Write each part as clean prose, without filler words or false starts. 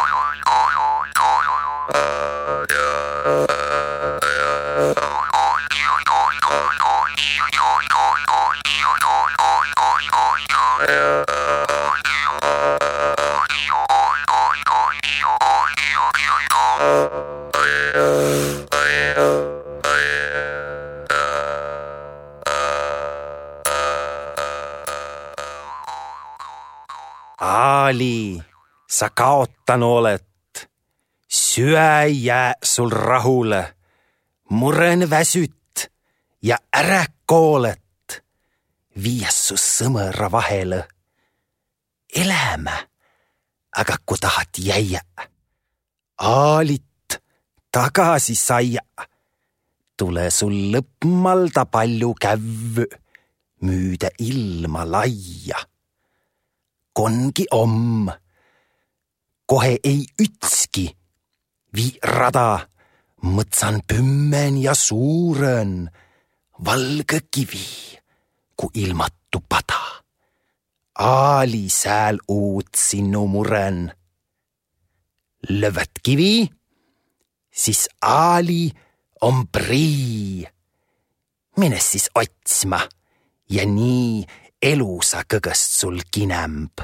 Aali, sa kaotan olet. Syö ei jää sul rahule. Muren väsyt ja ära koolet. Viia su sõmõra vahele. Elämä, aga kui tahat jäia. Aalit tagasi saia. Tule sul lõpmalda palju kävvy. Müüdä ilma laia. Kongi om. Kohe ei ütski. Vii rada. Mõtsan pümmen ja suuren. Valge kivi, ku ilmatu pada. Aali sääl uut sinu muren. Lövät kivi, siis aali on prii. Mine siis otsma ja nii elusa kõgest sul kinemb.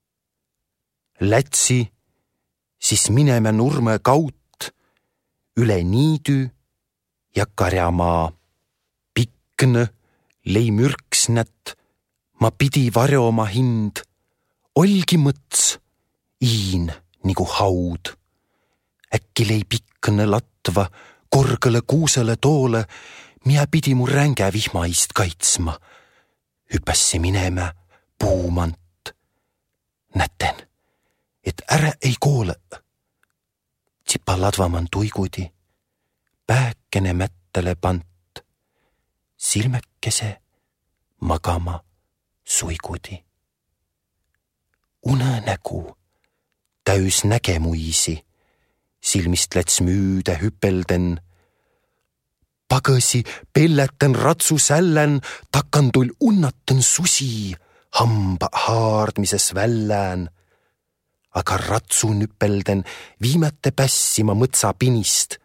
Lätsi, siis mineme nurme kaut, üle niidy ja karjamaa. Pikne, lei mürksnät, ma pidi varjoma hind. Olgi mõts, iin nigu haud. Äkki lei pikne latva korgele kuusele toole, mia pidi mu ränge vihmaist kaitsma. Hüpässi mineme puumant. Näten, et ära ei koole. Tsipa ladvaman tuigudi, pääkene mättele pant. Silmekese magama suigudi. Unenägu täys nägemuisi, silmist läts müüde hüpelden. Pagasi pelletten ratsu sällän, takantul unnaten susi, hamba haardmises vällään. Aga ratsu nüpelden viimete pässima mõtsa pinist.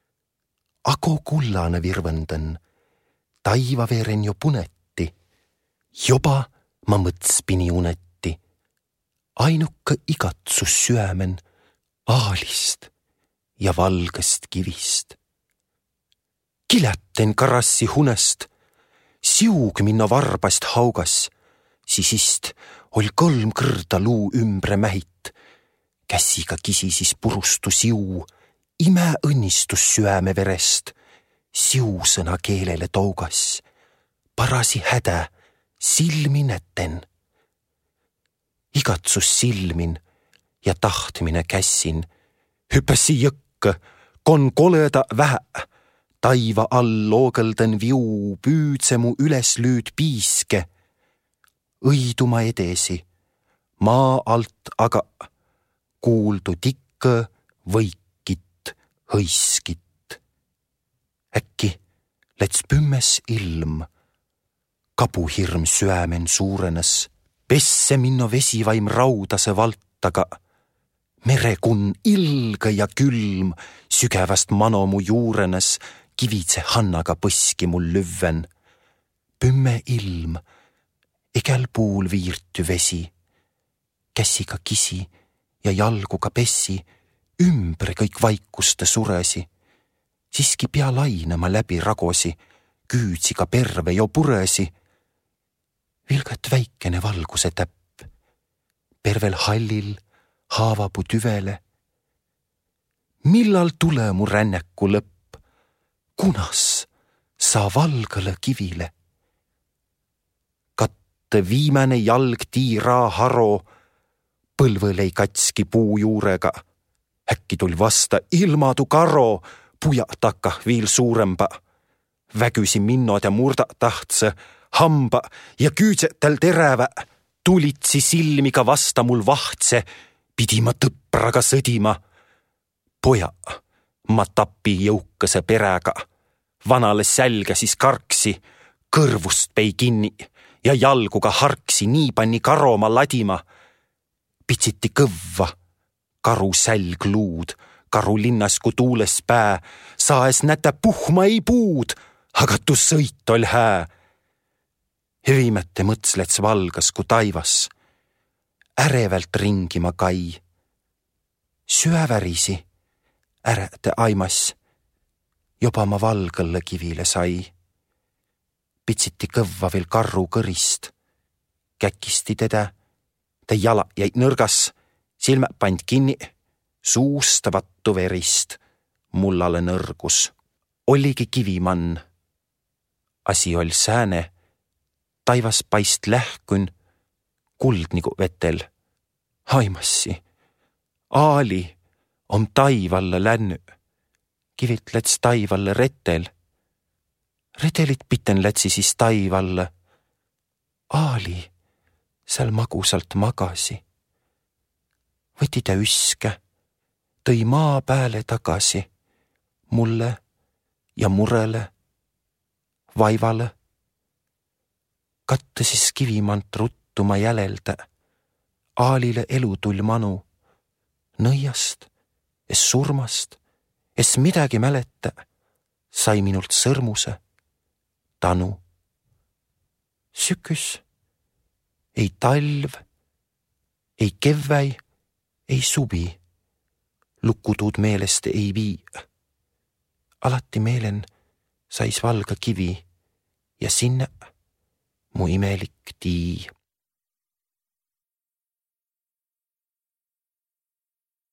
Ago kullane virvenden, taivaveren jo punetti. Joba ma mõtspini unetti. Ainuke igatsus syömen aalist ja valgest kivist. Kilätten karassi hunest, siug minna varbast haugas, sisist ol 3 kõrda luu ümbre mähit. Käsiga kisisis purustu siu, ime õnnistus syöme verest, siusõna keelele tougas. Parasi hädä, silmi näten. Igatsus silmin ja tahtmine kässin. Hüpäsi jõkke, kon koleda vähä. Taiva all loogelden viu, püüdse mu üles lüüd piiske. Õiduma edesi, maa alt aga kuuldu tikke võikit, hõiskit. Äkki läts pümmes ilm. Kabuhirm syömen suurenes. Pesse minno vesivaim raudase valtaga. Merekun ilge ja külm sügevast manomu juurenes. Kivitse hannaga põski mul lüvven. Pümme ilm, egel puul viirtu vesi. Käsiga kisi ja jalguga pessi, ümbre kõik vaikuste suresi. Siiski pea lainema läbi ragosi, küütsiga perve jo puresi. Vilgat väikene valguse täpp, pervel hallil haavapu tüvele. Millal tule mu ränneku lõpp? Kunas sa valgele kivile? Katte viimane jalg tiira haro, põlvõl ei katski puu juurega. Äkki tul vasta ilmadu karo, puja takah viil suuremba. Vägüsi minnod ja murda tahtse, hamba ja küüdsetel terävä. Tulitsi silmiga vasta mul vahtse, pidi ma tõpraga sõdima. Poja, ma tapi jõukase perega. Vanale sälge siis karksi, kõrvust pei kinni ja jalguga harksi nii panni karoma ladima. Pitsiti kõvva, karu sälgluud, karu linnas kui tuules pää, saes näte puhma ei puud, aga tu sõit ol hää. Hüvimätte mõtslets valgas kui taivas, ärevalt ringi ma kai. Süövärisi, äräte aimas, joba ma valgõlle kivile sai. Pitsiti kõvva veel karru kõrist, käkisti teda, ta jala jäid nõrgas, silmä pand kinni, suust vattu verist, mullale nõrgus. Oligi kivimann. Asi ol sääne, taivas paist lähkün, kuld nagu vetel. Aimassi, aali om taivalle länny. Kivit läts taivalle retel. Redelit piten lätsi siis taivalle. Aali seal magusalt magasi. Võti ta üske, tõi maa pääle tagasi, mulle ja murele, vaivale. Katta siis kivimant ruttu ma jälelda, aalile elu tull manu, nõiast, es surmast, es midagi mäleta, sai minult sõrmuse, tanu. Süküs, ei talv, ei kevväi, ei suvi, lukutuud meelest ei vii. Alati meelen sais valga kivi ja sinna mu imelik tii.